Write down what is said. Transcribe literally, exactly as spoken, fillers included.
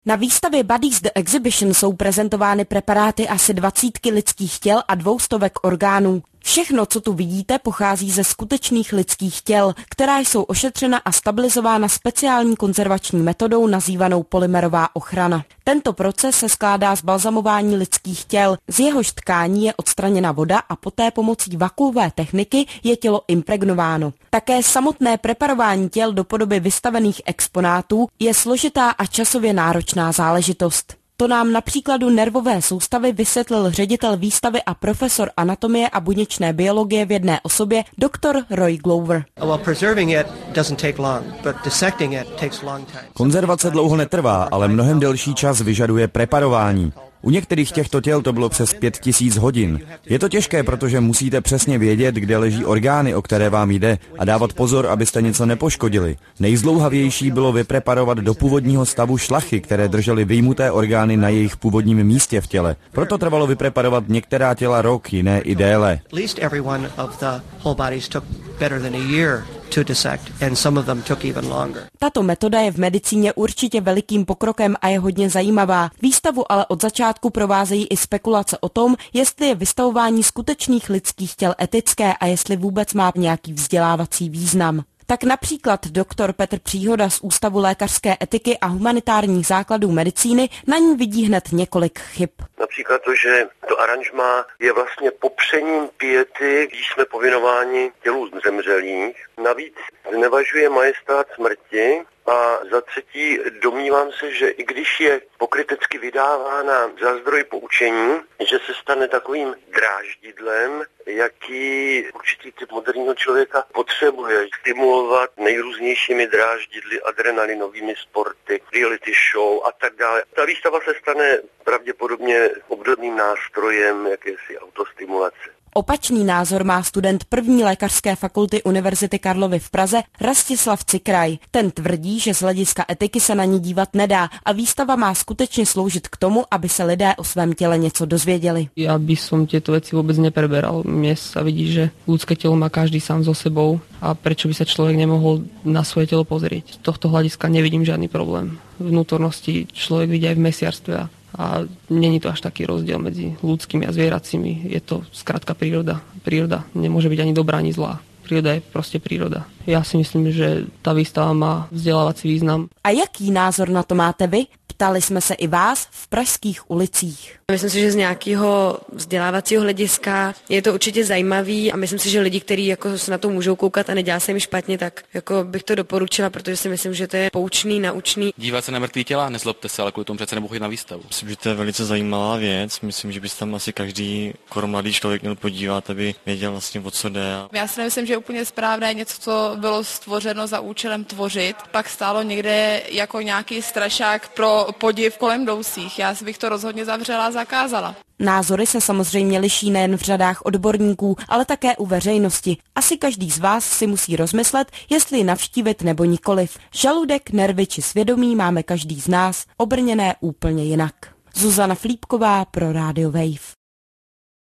Na výstavě Bodies the Exhibition jsou prezentovány preparáty asi dvacítky lidských těl a dvoustovek orgánů. Všechno, co tu vidíte, pochází ze skutečných lidských těl, která jsou ošetřena a stabilizována speciální konzervační metodou nazývanou polymerová ochrana. Tento proces se skládá z balzamování lidských těl, z jehož tkání je odstraněna voda a poté pomocí vakuové techniky je tělo impregnováno. Také samotné preparování těl do podoby vystavených exponátů je složitá a časově náročná záležitost. To nám na příkladu nervové soustavy vysvětlil ředitel výstavy a profesor anatomie a buněčné biologie v jedné osobě doktor Roy Glover. Konzervace dlouho netrvá, ale mnohem delší čas vyžaduje preparování. U některých těchto těl to bylo přes pět tisíc hodin. Je to těžké, protože musíte přesně vědět, kde leží orgány, o které vám jde, a dávat pozor, abyste něco nepoškodili. Nejzdlouhavější bylo vypreparovat do původního stavu šlachy, které držely vyjmuté orgány na jejich původním místě v těle. Proto trvalo vypreparovat některá těla rok, jiné i déle. Tato metoda je v medicíně určitě velikým pokrokem a je hodně zajímavá. Výstavu ale od začátku provázejí i spekulace o tom, jestli je vystavování skutečných lidských těl etické a jestli vůbec má nějaký vzdělávací význam. Tak například doktor Petr Příhoda z Ústavu lékařské etiky a humanitárních základů medicíny na ní vidí hned několik chyb. Například to, že to aranžmá je vlastně popřením piety, když jsme povinováni tělu zemřelých. Navíc znevažuje majestát smrti. A za třetí domnívám se, že i když je pokrytecky vydávána za zdroj poučení, že se stane takovým dráždidlem, jaký určitý typ moderního člověka potřebuje stimulovat nejrůznějšími dráždidly, adrenalinovými sporty, reality show a tak dále. Ta výstava se stane pravděpodobně obdobným nástrojem jakési autostimulace. Opačný názor má student první lékařské fakulty Univerzity Karlovy v Praze Rastislav Cikraj. Ten tvrdí, že z hlediska etiky se na ní dívat nedá a výstava má skutečně sloužit k tomu, aby se lidé o svém těle něco dozvěděli. Já by som tieto veci vôbec nepreberal. Mne sa vidí, že ľudské telo má každý sám so sebou a prečo by sa človek nemohol na svoje telo pozrieť. Z tohto hľadiska nevidím žiadny problém. Vnútornosti človek vidí aj v mesiarstve a A není to až taký rozdiel medzi ľudskými a zvieracími. Je to skrátka príroda. Príroda nemôže byť ani dobrá, ani zlá. Príroda je proste príroda. Ja si myslím, že tá výstava má vzdelávací význam. A jaký názor na to máte vy? Ptali jsme se i vás v pražských ulicích. Myslím si, že z nějakého vzdělávacího hlediska je to určitě zajímavý a myslím si, že lidi, kteří jako se na to můžou koukat a nedělá se jim špatně, tak jako bych to doporučila, protože si myslím, že to je poučný, naučný. Dívat se na mrtvý těla, nezlobte se, ale kvůli tomu přece nebudu chodit na výstavu. Myslím, že to je velice zajímavá věc. Myslím, že by se tam asi každý skoro mladý člověk měl podívat, aby věděl vlastně, o co jde. Já si nemyslím, že je úplně správné něco, co bylo stvořeno za účelem tvořit, pak stálo někde jako nějaký strašák pro podiv kolem jdoucích. Já bych to rozhodně zavřela a zakázala. Názory se samozřejmě liší nejen v řadách odborníků, ale také u veřejnosti. Asi každý z vás si musí rozmyslet, jestli ji navštívit nebo nikoliv. Žaludek, nervy či svědomí máme každý z nás obrněné úplně jinak. Zuzana Flípková pro Radio Wave.